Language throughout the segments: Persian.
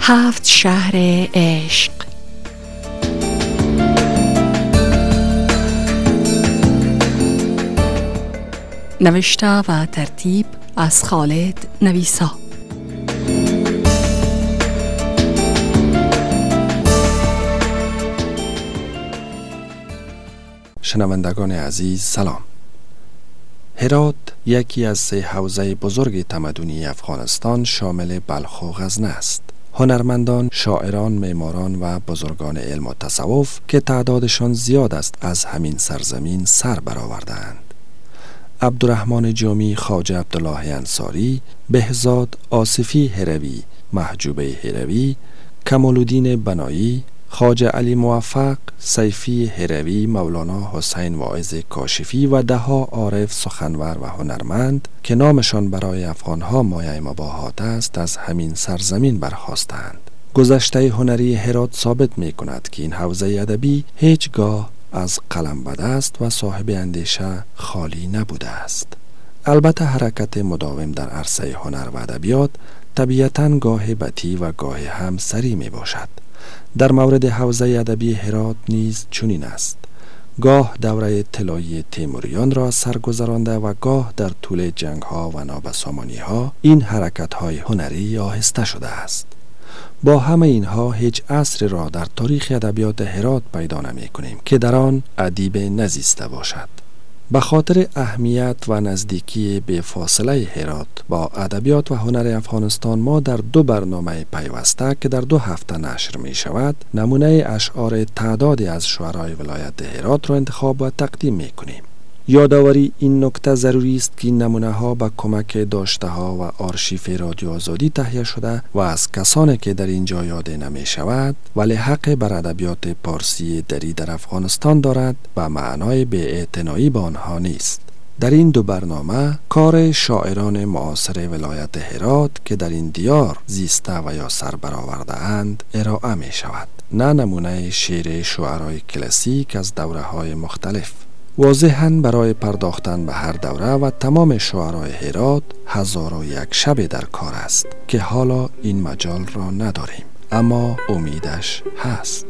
7 شهر عشق. نوشته و ترتیب از خالد نویسا. شنوندگان عزیز سلام. هرات یکی از 3 حوزه بزرگ تمدنی افغانستان شامل بلخ و غزنه است. هنرمندان، شاعران، معماران و بزرگان علم و تصوف که تعدادشان زیاد است از همین سرزمین سر برآوردند. عبدالرحمن جامی، خواجه عبدالله انصاری، بهزاد آصفی هروی، محجوبه هروی، کمالالدین بنایی، خواجه علی موفق، سیفی هروی، مولانا حسین واعظ کاشفی و دهها عارف، سخنور و هنرمند که نامشان برای افغانها مایه مباهات است از همین سرزمین برخاستند. گذشته هنری هرات ثابت می کند که این حوزه ادبی هیچگاه از قلم بد است و صاحب اندیشه خالی نبوده است. البته حرکت مداوم در عرصه هنر و ادبیات طبیعتاً گاه بطیء و گاه هم سریع می باشد. در مورد حوزه ادبی هرات نیز چنین است. گاه دوره طلایی تیموریان را سرگذرانده و گاه در طول جنگ ها و نابسامانی ها این حرکت های هنری آهسته شده است. با همه اینها هیچ عصر را در تاریخ ادبیات هرات پیدا نمی کنیم که در آن ادیب نزیسته باشد. به خاطر اهمیت و نزدیکی به فاصله هرات با ادبیات و هنر افغانستان ما در 2 برنامه پیوسته که در 2 هفته نشر می شود نمونه اشعار تعدادی از شعرای ولایت هرات را انتخاب و تقدیم می کنیم. یادآوری این نکته ضروری است که این نمونه ها به کمک داشته ها و آرشیف رادیو آزادی تهیه شده و از کسانی که در اینجا یاده نمی شود ولی حق بر ادبیات پارسی دری در افغانستان دارد و معنای بی‌اعتنایی به آنها نیست. در این 2 برنامه کار شاعران معاصر ولایت هرات که در این دیار زیسته و یا سر برآورده اند ارائه می شود، نه نمونه شعر شعرای کلاسیک از دوره های مختلف. واضحاً برای پرداختن به هر دوره و تمام شعرای هرات 1001 شب در کار است که حالا این مجال را نداریم، اما امیدش هست.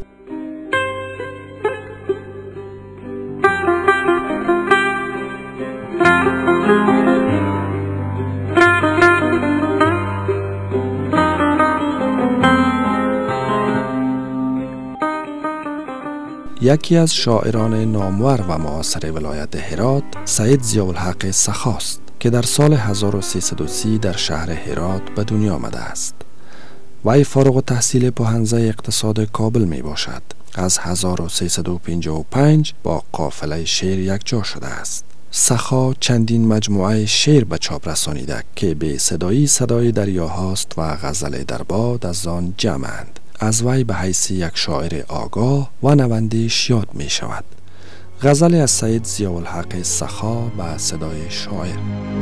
یکی از شاعران نامور و معاصر ولایت هرات سید ضیاءالحق سخاست که در سال 1330 در شهر هرات به دنیا آمده است. وی فارغ التحصیل پوهنځی اقتصاد کابل می باشد. از 1355 با قافله شعر یکجا شده است. سخا چندین مجموعه شعر به چاپ رسانیده که به صدای دریاهاست و غزل در باد از آن جمعند. از وی به حیث یک شاعر آگاه و نوندیش یاد می شود. غزل از سید ضیاءالحق سخا به صدای شاعر.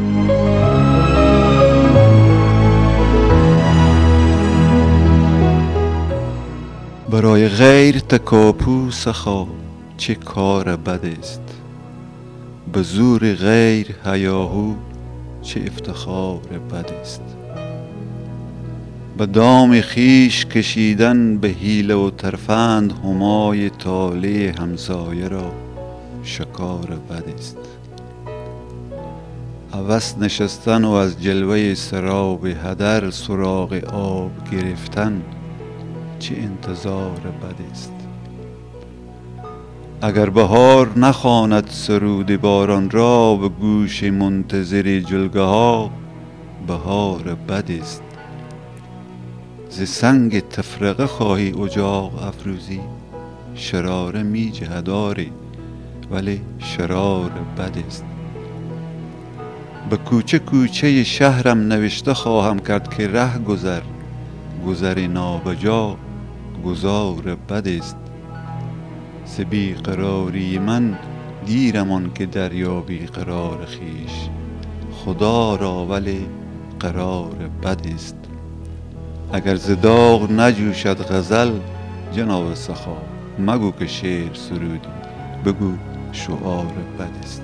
برای غیر تکاپو سخا چه کار بد است، به زور غیر هیاهو چه افتخار بد است. به دام خیش کشیدن به حیله و ترفند همای طالع همسایه را شکار بد است. هوس نشستن و از جلوه سراب هدر سراغ آب گرفتن چه انتظار بد است. اگر بهار نخواند سرود باران را به گوش منتظر جلگه ها بهار بد است. ز سنگ تفرقه خواهی اجاق افروزی، شراره می جهداری ولی شرار بد است. به کوچه کوچه شهرم نوشته خواهم کرد که ره گذر نابجا گذار بد است. ز بیقراری من دیرم آن که دریا بیقرار خویش، خدا را ولی قرار بد است. اگر ز داغ نجوشد غزل جناب سخا، مگو که شعر سرودی، بگو شعار بد است.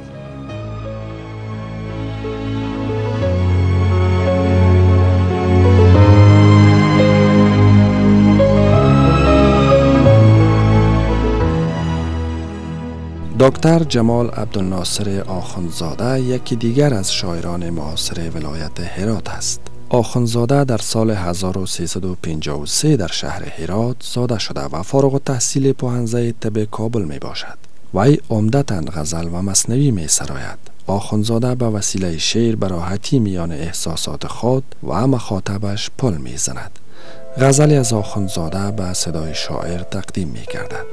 دکتر جمال عبدالناصر آخوندزاده یکی دیگر از شاعران معاصر ولایت هرات است. آخوندزاده در سال 1353 در شهر هرات زاده شده و فارغ التحصیل پوهنځی طب کابل می باشد. وی عمدتاً غزل و مثنوی می سراید. آخوندزاده به وسیله شعر به راحتی میان احساسات خود و مخاطبش پل می زند. غزلی از آخوندزاده به صدای شاعر تقدیم می گردد.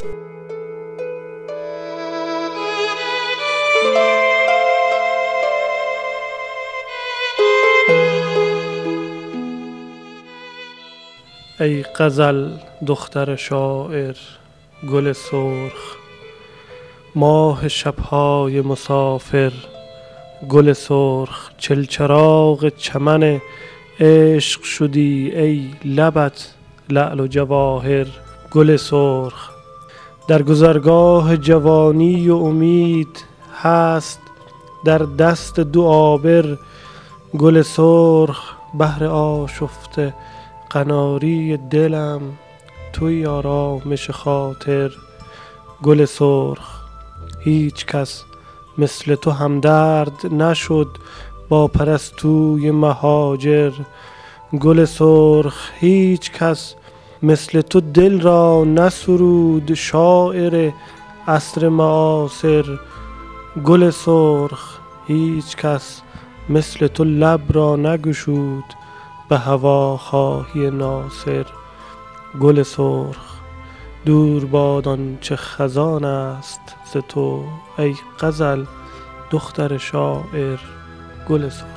ای غزل دختر شاعر گل سرخ، ماه شبهای مسافر گل سرخ، چلچراغ چمن عشق شدی ای لبت لعل و جواهر گل سرخ. در گذرگاه جوانی و امید هست در دست دو آبر گل سرخ، بهر آشفته قناری دلم توی آرامش خاطر گل سرخ. هیچ کس مثل تو همدرد نشد با پرستوی مهاجر گل سرخ، هیچ کس مثل تو دل را نسرود شاعر عصر معاصر گل سرخ، هیچ کس مثل تو لب را نگشود به هواخواهی ناصر گل سرخ. دور باد آنچه خزان است ز تو ای غزل دختر شاعر گل سرخ.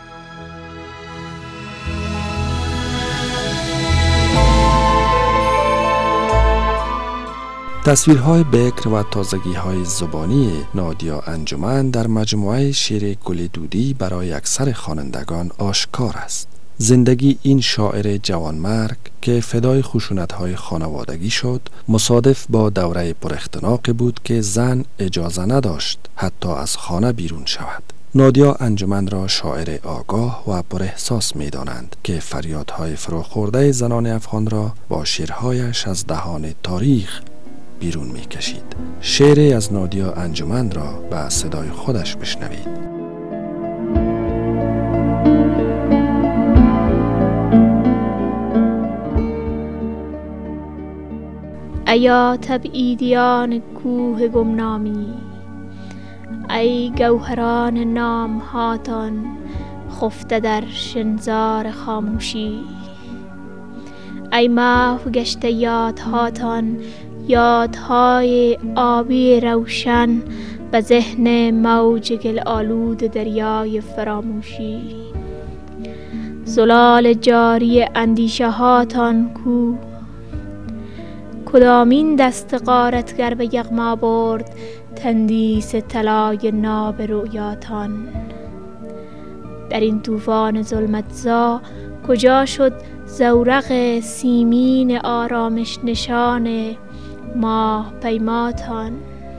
تصویرهای بکر و تازگی‌های زبانی نادیا انجمن در مجموعه شعر گل دودی برای اکثر خوانندگان آشکار است. زندگی این شاعر جوانمرگ که فدای خشونت‌های خانوادگی شد، مصادف با دوره پر اختناقی بود که زن اجازه نداشت حتی از خانه بیرون شود. نادیا انجمن را شاعر آگاه و پر احساس می دانند که فریادهای فروخورده زنان افغان را با شعرهایش از دهان تاریخ بیرون می کشید. شعری از نادیا انجمن را به صدای خودش بشنوید. ایا تبعیدیان کوه گمنامی، ای گوهران نام هاتان خفته در شنزار خاموشی، ای محو گشته یادهاتان یادهای آبی روشن به ذهن موج گل آلود دریای فراموشی، زلال جاری اندیشه هاتان کو کدامین دست غارتگر به یغما برد تندیس طلای ناب رؤیاتان. در این طوفان ظلمتزا کجا شد زورق سیمین آرامش نشان ماه پیماتان؟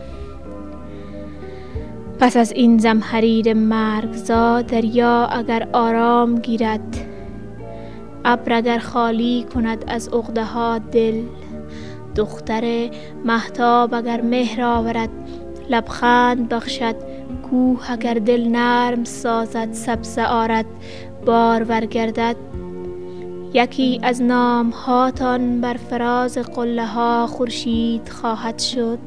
پس از این زمهریر مرگزا دریا اگر آرام گیرد، ابر اگر خالی کند از عقده ها دل، دختر مهتاب اگر مهر آورد لبخند بخشد، کوه اگر دل نرم سازد سبزه آرد بارور گردد، یکی از نام هاتان بر فراز قله ها خورشید خواهد شد.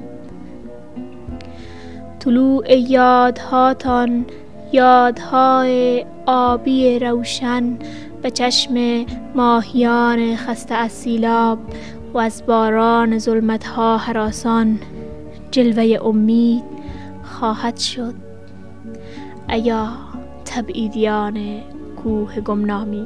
طلوع یادهاتان یادهای آبی روشن به چشم ماهیان خسته از سیلاب و از باران ظلمتها هراسان جلوه امید خواهد شد. ایا تبعیدیان کوه گمنامی.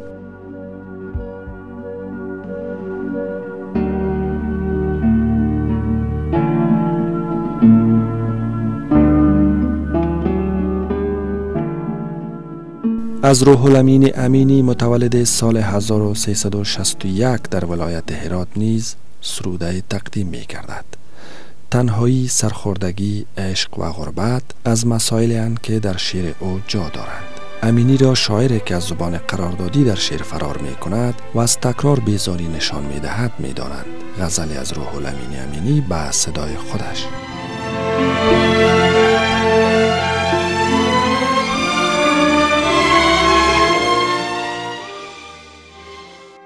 از روح الامین امینی متولد سال 1361 در ولایت هرات نیز سروده تقدیم می کردد. تنهایی، سرخوردگی، عشق و غربت از مسائلی اند که در شعر او جا دارند. امینی را شاعری که از زبان قراردادی در شعر فرار می کند و از تکرار بیزاری نشان می دهد می دانند. غزلی از روح الامین امینی به صدای خودش.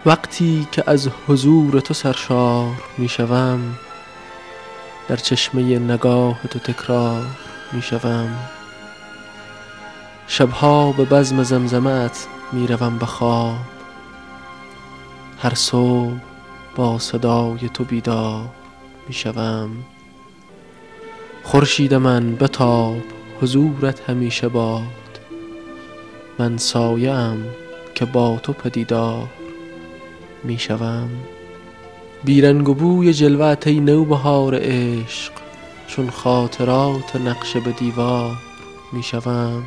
وقتی که از حضور تو سرشار می شوم، در چشمه نگاه تو تکرار می شوم. شبها به بزم زمزمت می روم به خواب، هر صبح با صدای تو بیدار می شوم. خورشید من بتاب، حضورت همیشه باد، من سایه ام که با تو پدیدار می شوم. بیرنگ و بوی جلوت ای نوبهار عشق، چون خاطرات نقش به دیوار می شوم.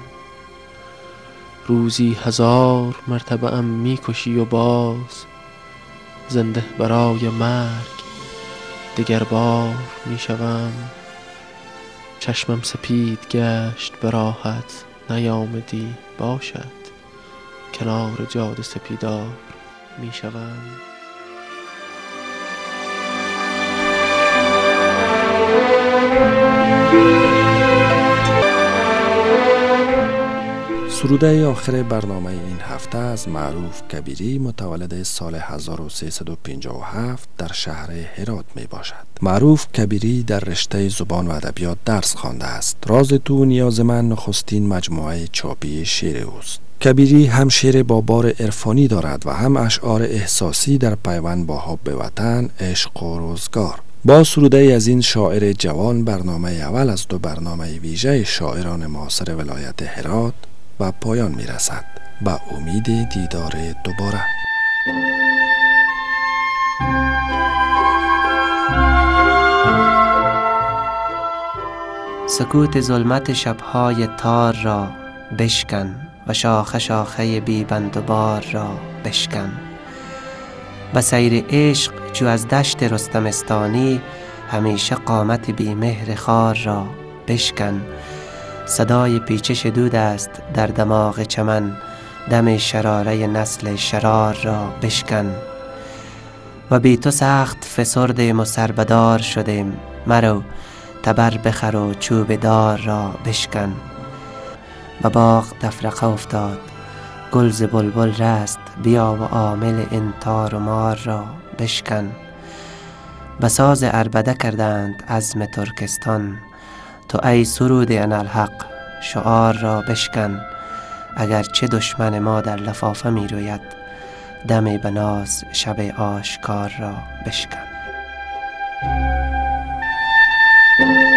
روزی 1000 مرتبه ام می کشی و باز، زنده برای مرگ دگر بار می شوم. چشمم سپید گشت به راحت نیامدی، باشد کنار جاده سپیدار می شوم. سروده آخر برنامه این هفته از معروف کبیری متولد سال 1357 در شهر هرات می باشد. معروف کبیری در رشته زبان و ادبیات درس خوانده است. راز تو نیاز من نخستین مجموعه چاپی شعر اوست. کبیری هم شعر با بار عرفانی دارد و هم اشعار احساسی در پیوند با حب وطن، عشق و روزگار. با سروده از این شاعر جوان برنامه اول از 2 برنامه ویژه شاعران معاصر ولایت هرات و پایان می رسد. با امید دیدار دوباره. سکوت ظلمت شبهای تار را بشکن و شاخه شاخه بی بند و بار را بشکن. به سیر عشق جو از دشت رستمستانی، همیشه قامت بی مهر خار را بشکن. صدای پیچش دود است در دماغ چمن، دم شراره نسل شرار را بشکن. و بی تو سخت فسردیم و سربدار شدیم، مرو تبر بخر و چوب دار را بشکن. و باغ تفرقه افتاد، گل ز بلبل رست، بیا و عامل این تار و مار را بشکن. به ساز عربده کردند عزم ترکستان، تو ای سرود اناالحق شعار را بشکن. اگرچه دشمن ما در لفافه می روید، دم به ناز شب آشکار را بشکن.